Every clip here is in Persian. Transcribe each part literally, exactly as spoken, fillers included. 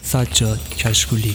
سجاد کشکولی.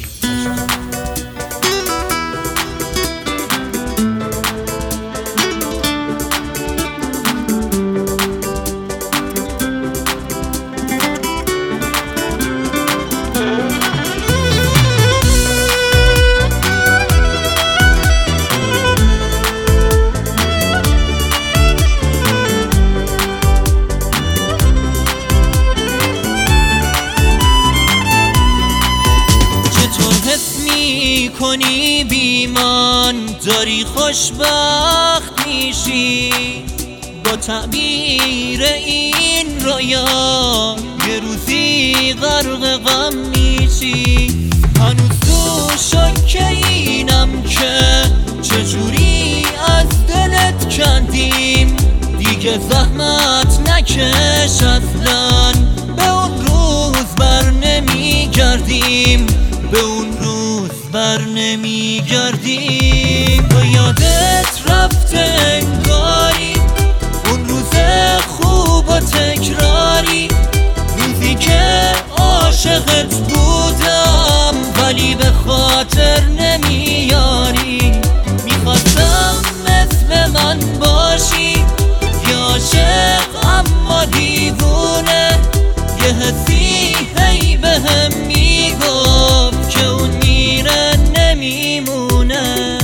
کنی بیمان داری خوشبخت میشی با تعبیر این رویا، یه روزی غرق غم میشی. هنوز تو شک اینم که چجوری از دلت کندیم، دیگه زحمت نکش اصلا، به اون روز بر نمیگردیم، به اون روز بر نمیگردیم. با یادت رفته انگاری اون روز خوب و تکراری، روزی که عاشقت بودم ولی به خاطر نمیاری. میخواستم مثل من باشی، یه عاشق اما دیوونه، یه حسی هی بهم میگفت که اون میره نمیمونه.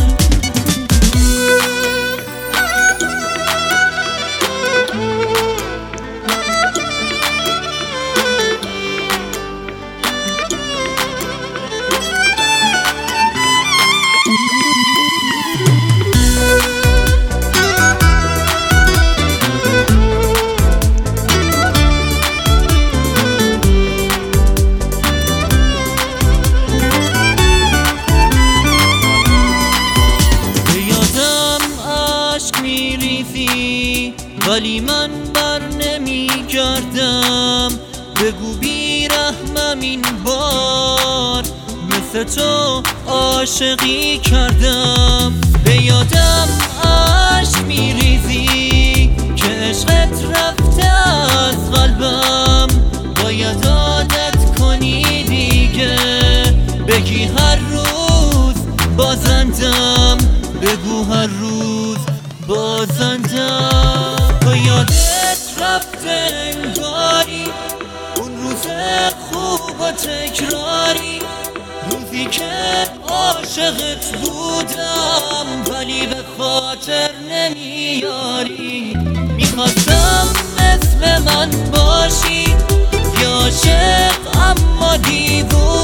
ولی من بر نمیگردم، بگو بیرحمم این بار، مثل تو عاشقی کردم. به یادم عشق میریزی که عشقت رفته از قلبم، باید عادت کنی دیگه، بگی هر روز بازندم، بگو هر روز بازندم. با یادت رفته انگاری اون روز خوب و تکراری، روزی که عاشقت بودم ولی به خاطر نمیاری. میخواستم مثل من باشی، یه عاشق اما دیوونه،